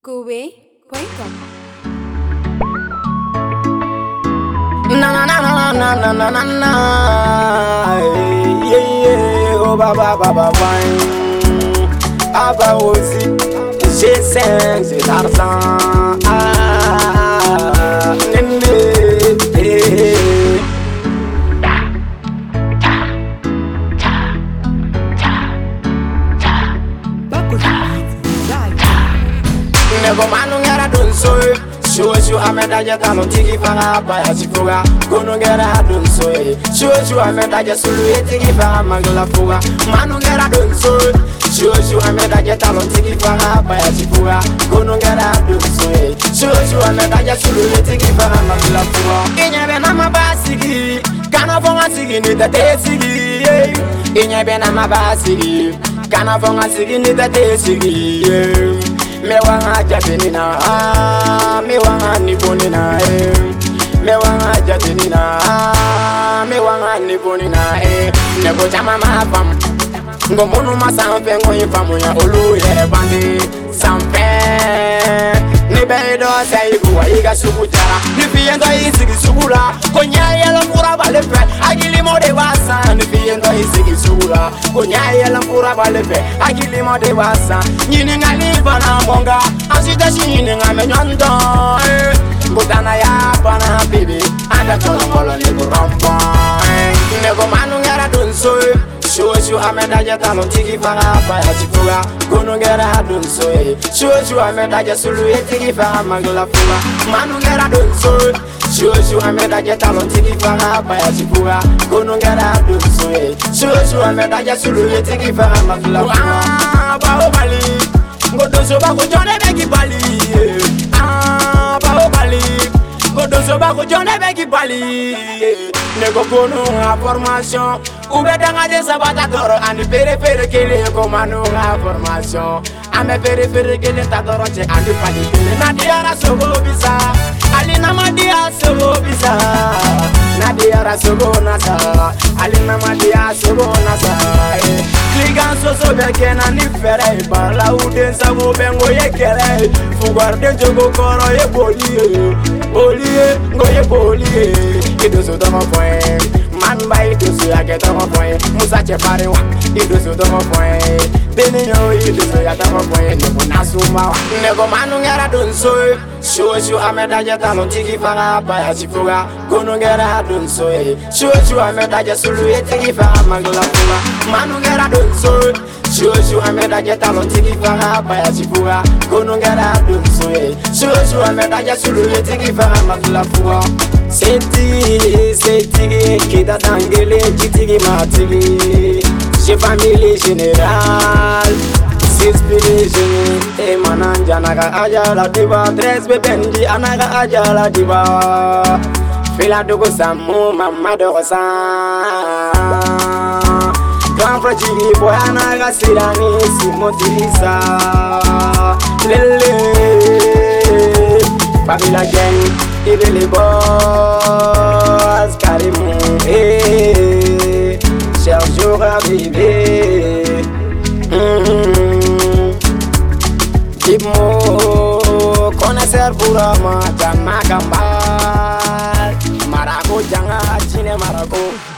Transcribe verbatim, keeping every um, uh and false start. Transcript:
Kobe, welcome. Na na na na na na na na na. Yeah yeah. Oh ba ba ba ba wine. Aba aussi. J'ai cinq, j'ai l'argent. Ah. Nene. Eh. Nego manu ngera dunso. Show you amenda jeta no tiki fanga pa ya chifuga. Kono ngera dunso. Show you amenda je sulu etiki fanga mangala fuga. Manu ngera dunso. Show you amenda jeta no tiki fanga pa ya chifuga. Kono ngera dunso. Show you amenda je sulu etiki fanga mangala fuga. Inyebe na mabasigi. Kana fonga sigi ni tate sigi. Inyebe na mabasigi. Kana fonga sigi ni tate sigi. Me wanga jatinina, ah, me wanga nibonina, eh. Me wanga jatinina, ah, me wanga nibonina, eh. Nego chama mafam, ngo monu masampe ngo yifamu ya olu ye bandi sampe. Ni bedo saibu wa iga sukujara, ni fiendo isigi sukula, konya yela pura balefe, agili mode wasa. Ni fiendo isigi sukula, konya yela pura balefe, agili mode wasa. Nyini ngali bana monga, asita shini ngame nyondo. Butana ya bana bibi, anda kola kola ni kurompo. Nego manu ngara dunso. Show you amenda jeta no tiki fanga pa ya chifuga. Kono ngera dunso. Show you amenda je sulu etiki fanga mangala fuga. Manu ngera dunso. Show you amenda jeta no tiki fanga pa ya chifuga. Kono ngera dunso. Show you amenda je sulu etiki fanga mangala fuga. Ah, ba obali. Ngodoso ba ko jone beki bali. Ah, ba obali. Ngodoso ba ko jone beki bali. Nego kono nga formation. Ube danga de sabata toro andi pere pere kele komano nga formation. Ame pere pere kele tatoro che andi pali kele. Nadiara sogo bisa. Ali namadia sogo bisa. Nadiara sogo nasa. Ali namadia sogo nasa. Kligan soso beke na ni fere. Barla uden sabo bengo ye kere. Fugar den jogo koro ye boli. Boli ngo ye boli. Ido so toma point. Man by to see I get on my point. Musa chepare wa. Ido so toma point. Beni yo ido so ya toma point. Nebo nasuma. Nego manu ngera dunso. Show you amenda jeta no tiki fanga pa ya chifuga. Kono ngera dunso. Show you amenda je sulu etiki fanga mangala fuga. Manu ngera dunso. Show you amenda jeta no tiki fanga pa ya chifuga. Kono ngera dunso. Show you amenda je sulu etiki fanga mangala fuga. Seti, seti, kita tangele, kitigi matigi. J'ai famille générale, s'inspiration. E mananja naga aja la diva, tres bebendi anaga aja la diva. Fila dogo samu, mama dogo sa. Grand fragile boy anaga sirani, simotilisa. Lele, Babila gang. Il les boss, Karimou, eh, cher jour à vivre. Dis-moi, connaisseur pour moi, Jamaica, Maraco, Janga, Chine, Maraco.